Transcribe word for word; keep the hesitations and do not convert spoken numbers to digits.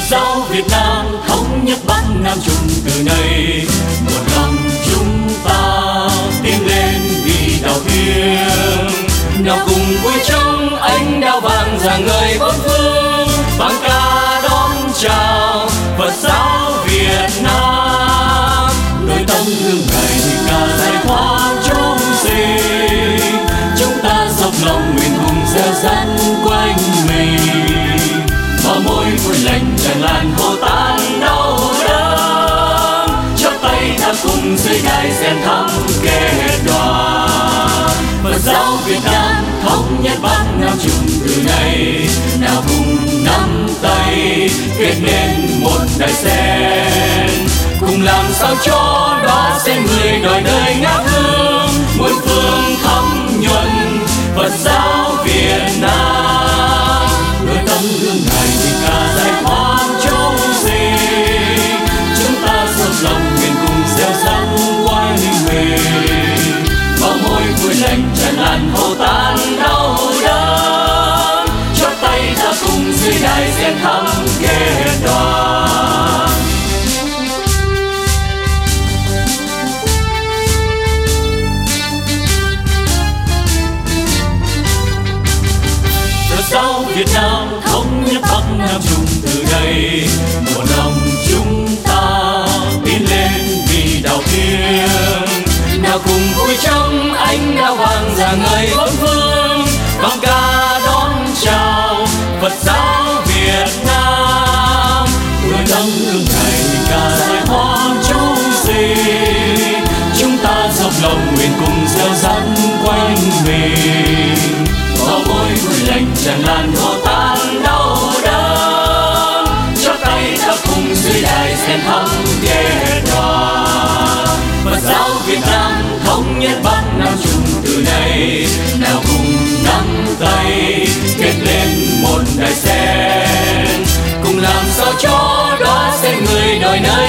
giáo Việt Nam thống nhất Bắc Nam chung từ nay, một lòng chúng ta tiến lên vì đạo thiêng. Nào cùng vui trong ánh đao vàng rạng ngời bốn phương, vang ca đón chào Phật giáo Việt Nam. Đôi tấm gương ngày ca giải thoát chúng sinh, chúng ta dốc lòng nguyện cùng gieo rắc quanh mình. Vào môi vui lành tràn lan hô tan đau đớn, chắp tay ta cùng dưới đài rèn thắm kết đoàn. Phật giáo Việt Nam thống nhất Bắc Nam chung từ nay, nào cùng nắm tay kết nên một đài sen, cùng làm sao cho đóa sen người đời đời ngát hương, muôn phương thắm nhuận Phật giáo Việt Nam. Đôi tấm gương ngày thì ca giải thoát chúng sinh, chúng ta dốc lòng nguyện cùng gieo rắc quanh mình. Bao môi vui lành tràn lan hô tan đau đớn, chắp tay ta cùng dưới đài rèn thắm kết đoàn. Phật giáo Việt Nam thống nhất Bắc Nam chung từ đây, một lòng chúng ta tiến lên vì đạo thiêng. Nào cùng vui trong ánh đao vàng rạng ngời bốn phương, vang ca đón chào Phật giáo Việt Nam. Đôi tấm gương này ca giải thoát chúng sinh, chúng ta dốc lòng nguyện cùng gieo rắc quanh mình. Bao môi vui lành tràn lan hô tan đau đớn, chắp tay ta cùng dưới đài rèn thắm kết đoàn. Phật giáo Việt Nam thống nhất Bắc Nam chung từ nay, nào cùng nắm tay kết lên một đài sen, cùng làm sao cho đóa sen người đời nơi